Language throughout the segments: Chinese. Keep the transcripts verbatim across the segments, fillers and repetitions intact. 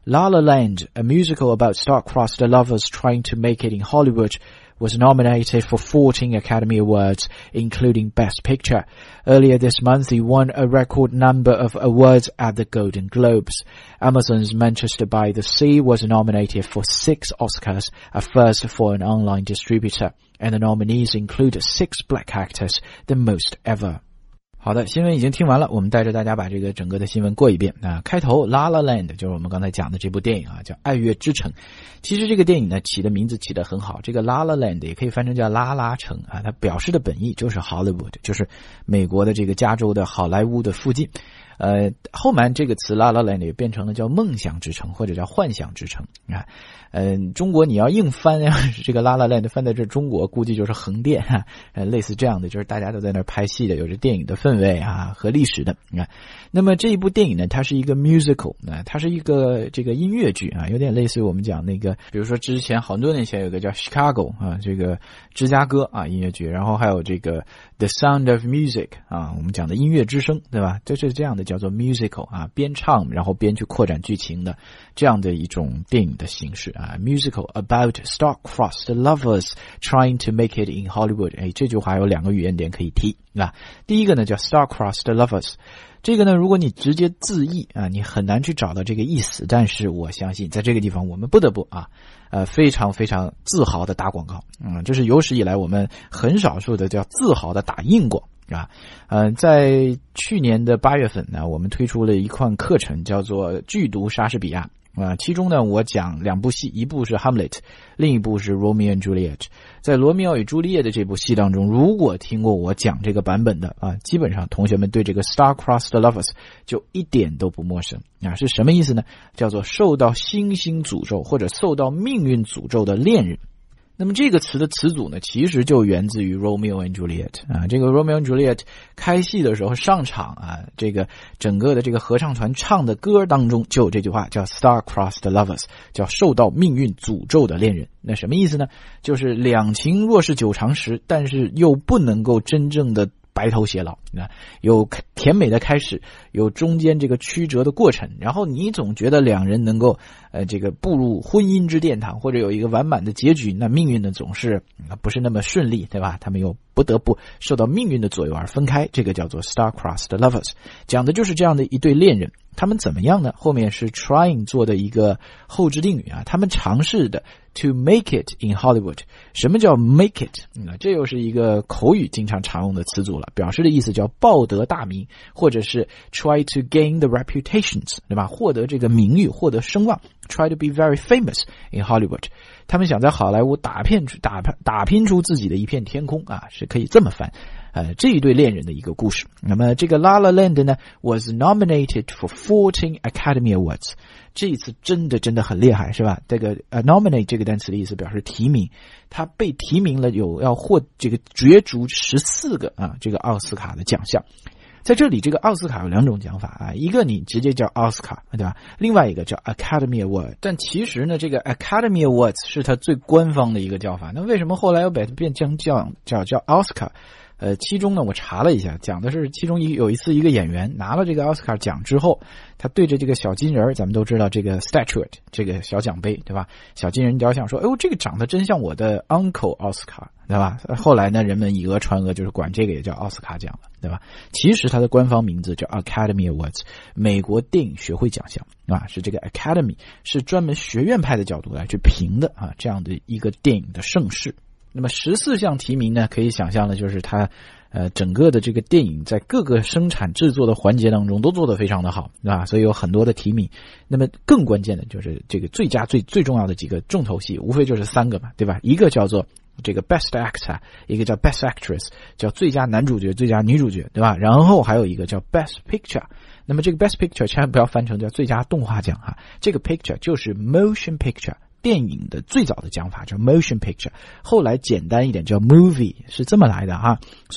La La Land, a musical about star-crossed lovers trying to make it in Hollywood, was nominated for fourteen Academy Awards, including Best Picture. Earlier this month, it won a record number of awards at the Golden Globes. Amazon's Manchester by the Sea was nominated for six Oscars, a first for an online distributor, and the nominees include six black actors, the most ever. 好的，新闻已经听完了，我们带着大家把这个整个的新闻过一遍啊。开头 La La Land 就是我们刚才讲的这部电影啊，叫爱乐之城。其实这个电影呢起的名字起得很好，这个 La La Land 也可以翻成叫拉拉城啊，它表示的本意就是 Hollywood， 就是美国的这个加州的好莱坞的附近。呃，后面这个词 La La Land 也变成了叫梦想之城或者叫幻想之城啊。嗯、呃，中国你要硬翻呀，这个 La La Land 翻在这中国估计就是横店哈、啊，呃，类似这样的，就是大家都在那儿拍戏的，有着电影的氛围啊和历史的啊。那么这一部电影呢，它是一个 musical 啊，它是一个这个音乐剧啊，有点类似于我们讲那个，比如说之前很多年前有个叫 Chicago 啊，这个芝加哥啊音乐剧，然后还有这个 The Sound of Music 啊，我们讲的音乐之声，对吧？就是这样的叫做 musical 啊，边唱然后边去扩展剧情的这样的一种电影的形式啊 ，musical about star-crossed lovers trying to make it in Hollywood。哎，这句话有两个语言点可以提啊。第一个呢叫 star-crossed lovers。这个呢，如果你直接字译啊，你很难去找到这个意思。但是我相信，在这个地方，我们不得不啊，呃，非常非常自豪的打广告。嗯，这是有史以来我们很少数的叫自豪的打硬广啊。呃，在去年的八月份呢，我们推出了一款课程，叫做剧读莎士比亚。啊，其中呢，我讲两部戏，一部是 Hamlet， 另一部是 Romeo and Juliet。在罗密欧与朱丽叶的这部戏当中，如果听过我讲这个版本的啊，基本上同学们对这个 star-crossed lovers 就一点都不陌生啊。是什么意思呢？叫做受到星星诅咒或者受到命运诅咒的恋人。那么这个词的词组呢，其实就源自于 Romeo and Juliet 啊。这个 Romeo and Juliet 开戏的时候上场啊，这个整个的这个合唱团唱的歌当中就有这句话，叫 Star-crossed lovers， 叫受到命运诅咒的恋人。那什么意思呢？就是两情若是久长时，但是又不能够真正的白头偕老啊，有甜美的开始，有中间这个曲折的过程，然后你总觉得两人能够呃这个步入婚姻之殿堂，或者有一个完满的结局，那命运呢总是不是那么顺利，对吧？他们又不得不受到命运的左右而分开，这个叫做 star-crossed lovers， 讲的就是这样的一对恋人。他们怎么样呢？后面是 trying 做的一个后置定语啊，他们尝试的 to make it in Hollywood。 什么叫 make it？ 嗯，这又是一个口语经常常用的词组了，表示的意思叫报得大名，或者是 try to gain the reputations， 对吧？获得这个名誉，获得声望， try to be very famous in Hollywood。 他们想在好莱坞打片打打拼出自己的一片天空啊，是可以这么翻。呃，这一对恋人的一个故事。那么这个 La La Land 呢 was nominated for fourteen Academy Awards。 这一次真的真的很厉害，是吧？这个、uh, nominate 这个单词的意思表示提名，他被提名了，有要获这个角逐十四个啊这个奥斯卡的奖项。在这里这个奥斯卡有两种讲法啊，一个你直接叫奥斯卡，对吧？另外一个叫 Academy Award。 但其实呢，这个 Academy Awards 是它最官方的一个叫法，那为什么后来又把它变成叫叫叫奥斯卡？呃，其中呢，我查了一下，讲的是其中一有一次一个演员拿了这个奥斯卡奖之后，他对着这个小金人，咱们都知道这个 statuette 这个小奖杯，对吧？小金人雕像说：“哎呦，这个长得真像我的 uncle 奥斯卡，对吧？”后来呢，人们以讹传讹，就是管这个也叫奥斯卡奖了，对吧？其实它的官方名字叫 Academy Awards， 美国电影学会奖项啊，是这个 Academy 是专门学院派的角度来去评的啊，这样的一个电影的盛世。那么十四项提名呢，可以想象的就是它呃整个的这个电影在各个生产制作的环节当中都做得非常的好，对吧？所以有很多的提名。那么更关键的就是这个最佳最最重要的几个重头戏，无非就是三个嘛，对吧？一个叫做这个 Best Actor， 一个叫 Best Actress， 叫最佳男主角最佳女主角，对吧？然后还有一个叫 Best Picture。那么这个 Best Picture 千万不要翻成叫最佳动画奖哈，这个 Picture 就是 Motion Picture，电影的最早的讲法叫 motion picture， 后来简单一点叫 movie， 是这么来的哈。所以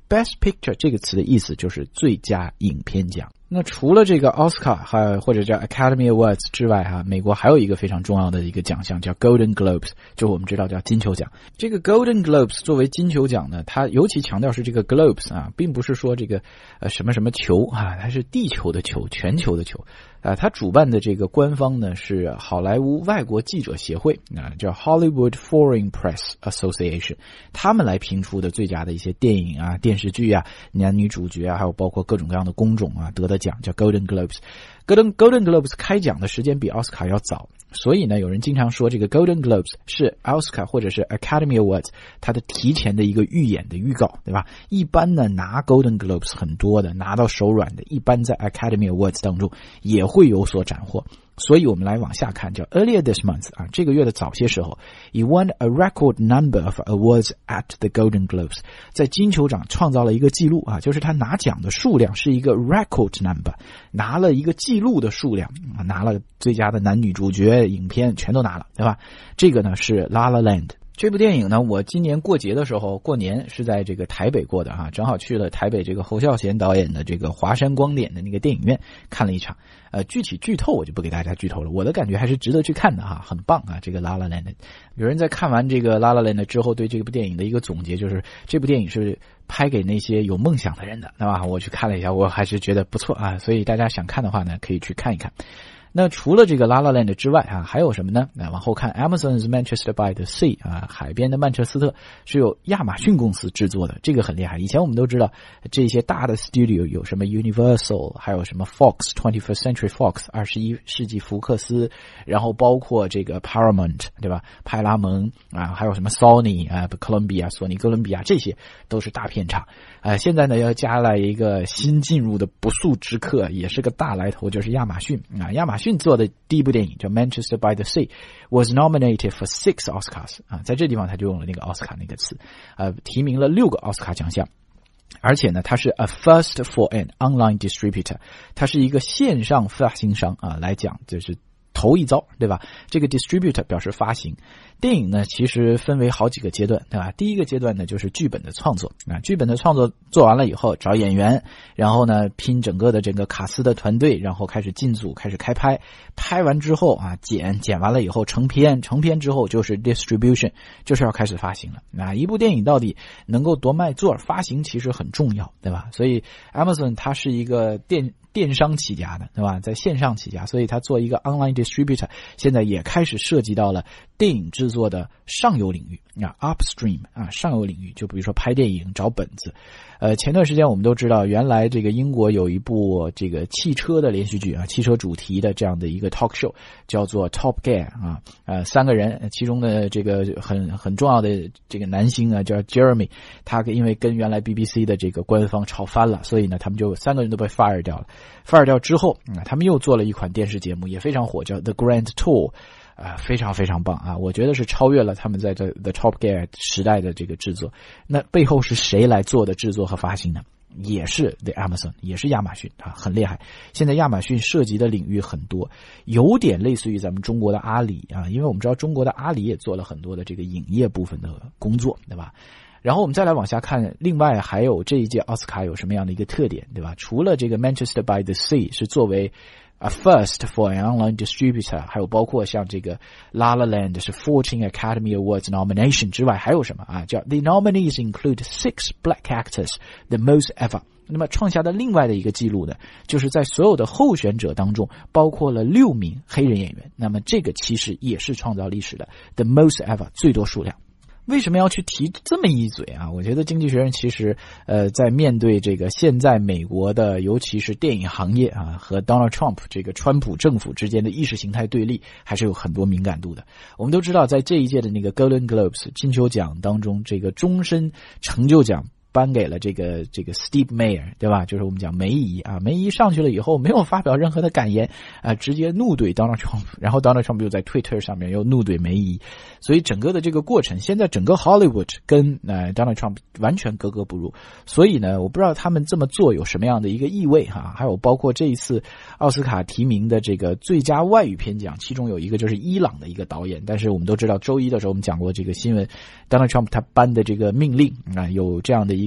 Best Picture 这个词的意思就是最佳影片奖。那除了这个奥斯卡还或者叫 Academy Awards 之外哈，美国还有一个非常重要的一个奖项叫 Golden Globes， 就我们知道叫金球奖。这个 Golden Globes 作为金球奖呢，它尤其强调是这个 Globes 啊，并不是说这个呃什么什么球啊，它是地球的球，全球的球。啊，他主办的这个官方呢是好莱坞外国记者协会啊，叫 Hollywood Foreign Press Association， 他们来评出的最佳的一些电影啊、电视剧啊、男女主角啊，还有包括各种各样的工种啊得的奖，叫 Golden Globes。Golden Golden Globes 开奖的时间比奥斯卡要早，所以呢，有人经常说这个 Golden Globes 是奥斯卡或者是 Academy Awards 它的提前的一个预演的预告，对吧？一般呢拿 Golden Globes 很多的，拿到手软的，一般在 Academy Awards 当中也会有所斩获。所以我们来往下看，叫 Earlier this month 啊，这个月的早些时候 ，He won a record number of awards at the Golden Globes， 在金球奖创造了一个记录啊，就是他拿奖的数量是一个 record number， 拿了一个记录的数量，拿了最佳的男女主角、影片全都拿了，对吧？这个呢是 La La Land。这部电影呢，我今年过节的时候，过年是在这个台北过的哈，正好去了台北这个侯孝贤导演的这个华山光点的那个电影院看了一场。呃，具体剧透我就不给大家剧透了，我的感觉还是值得去看的哈，很棒啊！这个 La La Land， 有人在看完这个 La La Land 之后，对这部电影的一个总结就是，这部电影是拍给那些有梦想的人的，对吧？我去看了一下，我还是觉得不错啊，所以大家想看的话呢，可以去看一看。那除了这个 La La Land 之外啊，还有什么呢？那往后看 Amazon's Manchester by the Sea 啊，海边的曼彻斯特是由亚马逊公司制作的，这个很厉害。以前我们都知道这些大的 studio 有什么 Universal， 还有什么 Fox twenty-first Century Fox 二十一世纪福克斯，然后包括这个 Paramount 对吧？派拉蒙啊，还有什么 Sony 啊 Columbia 索尼哥伦比亚，这些都是大片厂。呃，现在呢要加来一个新进入的不速之客，也是个大来头，就是亚马逊啊，亚马逊做的第一部电影叫 Manchester by the Sea was nominated for six Oscars 啊，在这地方他就用了那个奥斯卡那个词，呃，提名了六个奥斯卡奖项。而且呢，它是 a first for an online distributor， 它是一个线上发行商啊来讲，就是头一遭，对吧？这个 distributor 表示发行。电影呢其实分为好几个阶段，对吧？第一个阶段呢就是剧本的创作啊，剧本的创作做完了以后找演员，然后呢拼整个的整个卡司的团队，然后开始进组，开始开拍，拍完之后啊剪剪完了以后成片，成片之后就是 distribution， 就是要开始发行了。那一部电影到底能够多卖座，发行其实很重要，对吧？所以 Amazon 它是一个电电商起家的，对吧？在线上起家，所以它做一个 online distributor， 现在也开始涉及到了电影制作的上游领域啊 ，upstream 啊，上游领域，就比如说拍电影找本子。呃，前段时间我们都知道，原来这个英国有一部这个汽车的连续剧啊，汽车主题的这样的一个 talk show， 叫做 Top Gear 啊，呃，三个人，其中的这个很很重要的这个男星啊，叫 Jeremy， 他因为跟原来 B B C 的这个官方吵翻了，所以呢，他们就三个人都被 fire 掉了。fire 掉之后，啊，他们又做了一款电视节目，也非常火，叫 The Grand Tour。啊、呃，非常非常棒啊！我觉得是超越了他们在这 The Top Gear 时代的这个制作。那背后是谁来做的制作和发行呢？也是 The Amazon， 也是亚马逊啊，很厉害。现在亚马逊涉及的领域很多，有点类似于咱们中国的阿里啊，因为我们知道中国的阿里也做了很多的这个影业部分的工作，对吧？然后我们再来往下看，另外还有这一届奥斯卡有什么样的一个特点，对吧？除了这个 Manchester by the Sea 是作为A first for an online distributor， 还有包括像这个 La La Land 是fourteen Academy Awards nomination 之外，还有什么啊？叫 The nominees include six black actors, the most ever。那么创下的另外的一个记录呢，就是在所有的候选者当中，包括了六名黑人演员。那么这个其实也是创造历史的 the most ever 最多数量。为什么要去提这么一嘴啊？我觉得经济学人其实呃在面对这个现在美国的尤其是电影行业啊和 Donald Trump 这个川普政府之间的意识形态对立还是有很多敏感度的。我们都知道在这一届的那个 Golden Globes 金球奖当中，这个终身成就奖颁给了这个这个 Steve Mayer， 对吧？就是我们讲梅姨啊，梅姨上去了以后没有发表任何的感言啊，直接怒怼 Donald Trump， 然后 Donald Trump 又在 Twitter 上面又怒怼梅姨，所以整个的这个过程，现在整个 Hollywood 跟呃 Donald Trump 完全格格不入。所以呢，我不知道他们这么做有什么样的一个意味哈，还有包括这一次奥斯卡提名的这个最佳外语片奖，其中有一个就是伊朗的一个导演，但是我们都知道周一的时候我们讲过这个新闻 ，Donald Trump 他颁的这个命令啊，有这样的一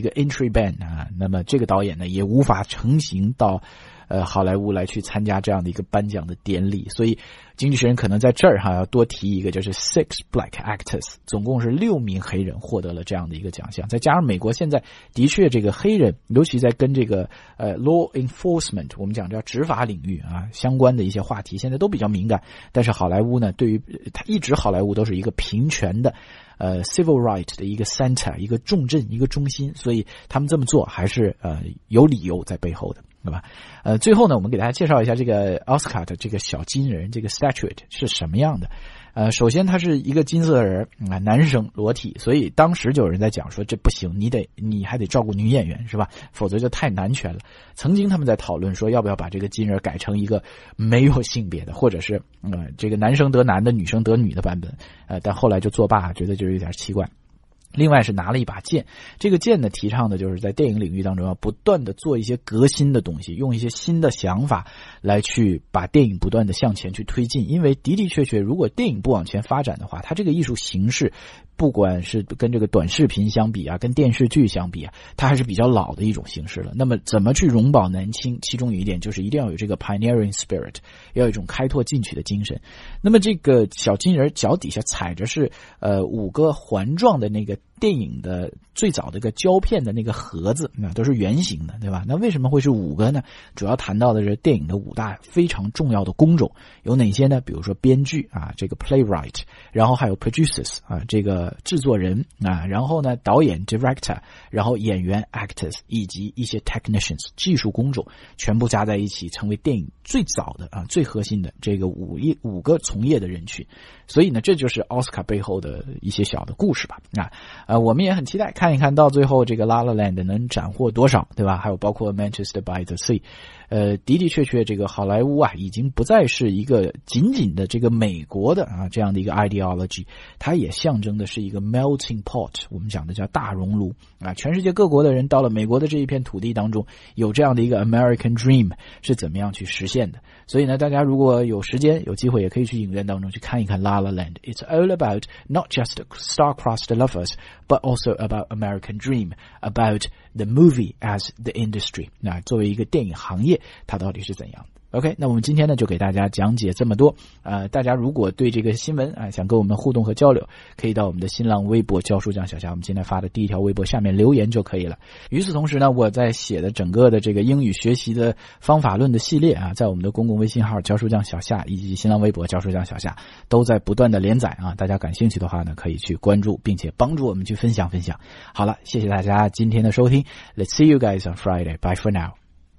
一个 entry ban 啊，那么这个导演呢也无法成行到呃好莱坞来去参加这样的一个颁奖的典礼，所以经济学人可能在这儿哈要多提一个，就是 six black actors， 总共是六名黑人获得了这样的一个奖项，再加上美国现在的确这个黑人，尤其在跟这个呃 law enforcement 我们讲叫执法领域啊相关的一些话题，现在都比较敏感，但是好莱坞呢，对于它一直好莱坞都是一个平权的呃 civil right 的一个 center， 一个重镇，一个中心，所以他们这么做还是呃有理由在背后的。对吧？呃，最后呢，我们给大家介绍一下这个奥斯卡的这个小金人，这个 statuette 是什么样的。呃，首先它是一个金色的人啊、嗯，男生裸体，所以当时就有人在讲说这不行，你得你还得照顾女演员是吧？否则就太男权了。曾经他们在讨论说要不要把这个金人改成一个没有性别的，或者是呃这个男生得男的，女生得女的版本。呃，但后来就作罢，觉得就是有点奇怪。另外是拿了一把剑，这个剑呢提倡的就是在电影领域当中要不断的做一些革新的东西，用一些新的想法来去把电影不断的向前去推进，因为的的确确如果电影不往前发展的话，它这个艺术形式不管是跟这个短视频相比啊，跟电视剧相比啊，它还是比较老的一种形式了。那么怎么去永葆年轻，其中有一点就是一定要有这个 pioneering spirit， 要有一种开拓进取的精神。那么这个小金人脚底下踩着是呃五个环状的那个电影的最早的一个胶片的那个盒子，那都是圆形的，对吧？那为什么会是五个呢？主要谈到的是电影的五大非常重要的工种有哪些呢？比如说编剧啊，这个 playwright， 然后还有 producers 啊，这个制作人啊，然后呢导演 director， 然后演员 actors， 以及一些 technicians 技术工种，全部加在一起成为电影最早的啊最核心的这个五一五个从业的人群。所以呢，这就是奥斯卡背后的一些小的故事吧。啊，呃，我们也很期待看一看到最后这个 La La Land 能斩获多少，对吧？还有包括 Manchester by the Sea， 呃，的的确确这个好莱坞啊，已经不再是一个仅仅的这个美国的啊这样的一个 ideology， 它也象征的是一个 melting pot， 我们讲的叫大熔炉啊，全世界各国的人到了美国的这一片土地当中，有这样的一个 American Dream 是怎么样去实现的。所以呢，大家如果有时间有机会，也可以去影院当中去看一看 La La Land。 It's all about not just star-crossed lovers, but also about American dream, about the movie as the industry。 那作为一个电影行业，它到底是怎样的？OK， 那我们今天呢就给大家讲解这么多。呃，大家如果对这个新闻啊、呃、想跟我们互动和交流，可以到我们的新浪微博教书匠小夏，我们今天发的第一条微博下面留言就可以了。与此同时呢，我在写的整个的这个英语学习的方法论的系列啊，在我们的公共微信号教书匠小夏以及新浪微博教书匠小夏都在不断的连载啊，大家感兴趣的话呢，可以去关注，并且帮助我们去分享分享。好了，谢谢大家今天的收听。Let's see you guys on Friday. Bye for now.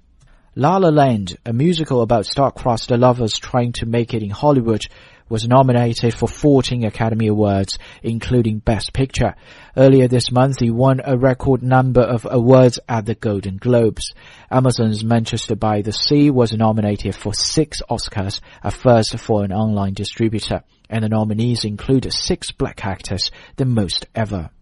La La Land, a musical about star-crossed lovers trying to make it in Hollywood, was nominated for fourteen Academy Awards, including Best Picture. Earlier this month, it won a record number of awards at the Golden Globes. Amazon's Manchester by the Sea was nominated for six Oscars, a first for an online distributor, and the nominees include six black actors, the most ever.